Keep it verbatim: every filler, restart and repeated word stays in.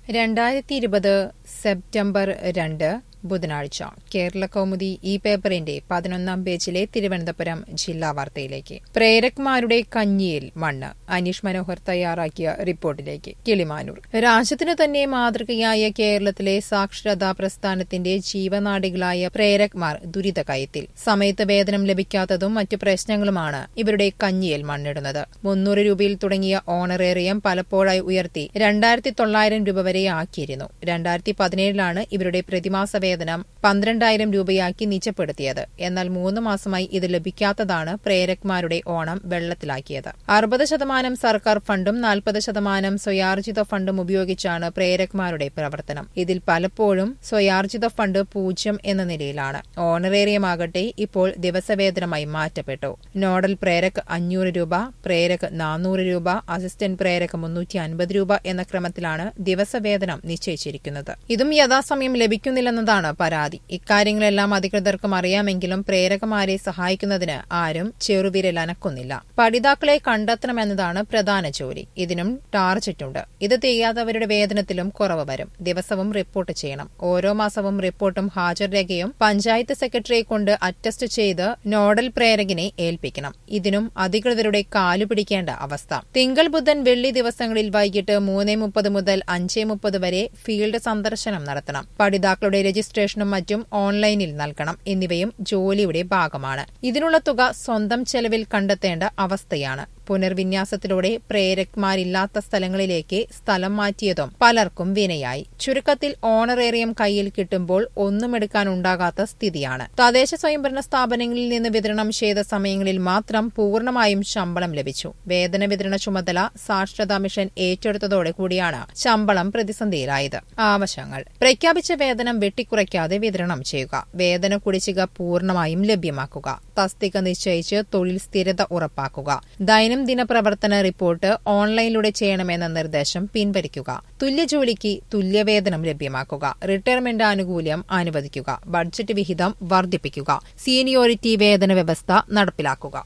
രണ്ടായിരത്തി ഇരുപത് സെപ്റ്റംബർ രണ്ട് ബുധനാഴ്ച കേരള കൗമുദി ഈ പേപ്പറിന്റെ പതിനൊന്നാം പേജിലെ തിരുവനന്തപുരം ജില്ലാ വാർത്തയിലേക്ക്. പ്രേരക്മാരുടെ കഞ്ഞിയിൽ മണ്ണ്. അനീഷ് മനോഹർ തയ്യാറാക്കിയ റിപ്പോർട്ടിലേക്ക്. കിളിമാനൂർ. രാജ്യത്തിനു തന്നെ മാതൃകയായ കേരളത്തിലെ സാക്ഷരതാ പ്രസ്ഥാനത്തിന്റെ ജീവനാഡികളായ പ്രേരക്മാർ ദുരിതകയത്തിൽ. സമയത്ത് വേതനം ലഭിക്കാത്തതും മറ്റു പ്രശ്നങ്ങളുമാണ് ഇവരുടെ കഞ്ഞിയിൽ മണ്ണിടുന്നത്. മുന്നൂറ് രൂപയിൽ തുടങ്ങിയ ഓണറേറിയം പലപ്പോഴായി ഉയർത്തി രണ്ടായിരത്തി തൊള്ളായിരം രൂപ വരെ ആക്കിയിരുന്നു. രണ്ടായിരത്തി പതിനേഴിലാണ് ഇവരുടെ പ്രതിമാസ വേതനം പന്ത്രണ്ടായിരം രൂപയാക്കി നിജപ്പെടുത്തിയത്. എന്നാൽ മൂന്ന് മാസമായി ഇത് ലഭിക്കാത്തതാണ് പ്രേരക്മാരുടെ ഓണം വെള്ളത്തിലാക്കിയത്. അറുപത് ശതമാനം സർക്കാർ ഫണ്ടും നാൽപ്പത് ശതമാനം സ്വയാർജിത ഫണ്ടും ഉപയോഗിച്ചാണ് പ്രേരക്മാരുടെ പ്രവർത്തനം. ഇതിൽ പലപ്പോഴും സ്വയാർജിത ഫണ്ട് പൂജ്യം എന്ന നിലയിലാണ്. ഓണറേറിയമാകട്ടെ ഇപ്പോൾ ദിവസവേതനമായി മാറ്റപ്പെട്ടു. നോഡൽ പ്രേരക് അഞ്ഞൂറ് രൂപ, പ്രേരക് നാനൂറ് രൂപ, അസിസ്റ്റന്റ് പ്രേരക് മുന്നൂറ്റി അൻപത് രൂപ എന്ന ക്രമത്തിലാണ് ദിവസവേതനം നിശ്ചയിച്ചിരിക്കുന്നത്. ഇതും യഥാസമയം ലഭിക്കുന്നില്ലെന്നതാണ് പരാതി. ഇക്കാര്യങ്ങളെല്ലാം അധികൃതർക്കും അറിയാമെങ്കിലും പ്രേരകമാരെ സഹായിക്കുന്നതിന് ആരും ചെറുവിരൽ അനക്കുന്നില്ല. പഠിതാക്കളെ കണ്ടെത്തണമെന്നതാണ് പ്രധാന ജോലി. ഇതിനും ടാർജറ്റുണ്ട്. ഇത് ചെയ്യാത്തവരുടെ വേതനത്തിലും കുറവ് വരും. ദിവസവും റിപ്പോർട്ട് ചെയ്യണം. ഓരോ മാസവും റിപ്പോർട്ടും ഹാജർ രേഖയും പഞ്ചായത്ത് സെക്രട്ടറിയെ കൊണ്ട് അറ്റസ്റ്റ് ചെയ്ത് നോഡൽ പ്രേരകിനെ ഏൽപ്പിക്കണം. ഇതിനും അധികൃതരുടെ കാലുപിടിക്കേണ്ട അവസ്ഥ. തിങ്കൾ ബുധൻ വെള്ളി ദിവസങ്ങളിൽ വൈകിട്ട് മൂന്ന് മുപ്പത് മുതൽ അഞ്ച് മുപ്പത് വരെ ഫീൽഡ് സന്ദർശനം നടത്തണം. പഠിതാക്കളുടെ രജിസ്ട്രേഷനും മറ്റും ഓൺലൈനിൽ നൽകണം. എന്നിവയും ജോലിയുടെ ഭാഗമാണ്. ഇതിനുള്ള തുക സ്വന്തം ചെലവിൽ കണ്ടെത്തേണ്ട അവസ്ഥയാണ്. പുനർവിന്യാസത്തിലൂടെ പ്രേരക്മാരില്ലാത്ത സ്ഥലങ്ങളിലേക്ക് സ്ഥലം മാറ്റിയതും പലർക്കും വിനയായി. ചുരുക്കത്തിൽ ഓണറേറിയം കയ്യിൽ കിട്ടുമ്പോൾ ഒന്നും എടുക്കാനുണ്ടാകാത്ത സ്ഥിതിയാണ്. തദ്ദേശ സ്വയംഭരണ സ്ഥാപനങ്ങളിൽ നിന്ന് വിതരണം ചെയ്ത സമയങ്ങളിൽ മാത്രം പൂർണ്ണമായും ശമ്പളം ലഭിച്ചു. വേതന വിതരണ ചുമതല സാക്ഷരതാ മിഷൻ ഏറ്റെടുത്തതോടെ കൂടിയാണ് ശമ്പളം പ്രതിസന്ധിയിലായത്. ആവശ്യങ്ങൾ: പ്രഖ്യാപിച്ച വേതനം വെട്ടിക്കുറയ്ക്കാതെ വിതരണം ചെയ്യുക. വേതന കുടിശ്ശിക പൂർണ്ണമായും ലഭ്യമാക്കുക. തസ്തിക നിശ്ചയിച്ച് തൊഴിൽ സ്ഥിരത ഉറപ്പാക്കുക. ദൈനംദിന പ്രവർത്തന റിപ്പോർട്ട് ഓൺലൈനിലൂടെ ചെയ്യണമെന്ന നിർദ്ദേശം പിൻവലിക്കുക. തുല്യജോലിക്ക് തുല്യവേതനം ലഭ്യമാക്കുക. റിട്ടയർമെന്റ് ആനുകൂല്യം അനുവദിക്കുക. ബഡ്ജറ്റ് വിഹിതം വർദ്ധിപ്പിക്കുക. സീനിയോറിറ്റി വേതന വ്യവസ്ഥ നടപ്പിലാക്കുക.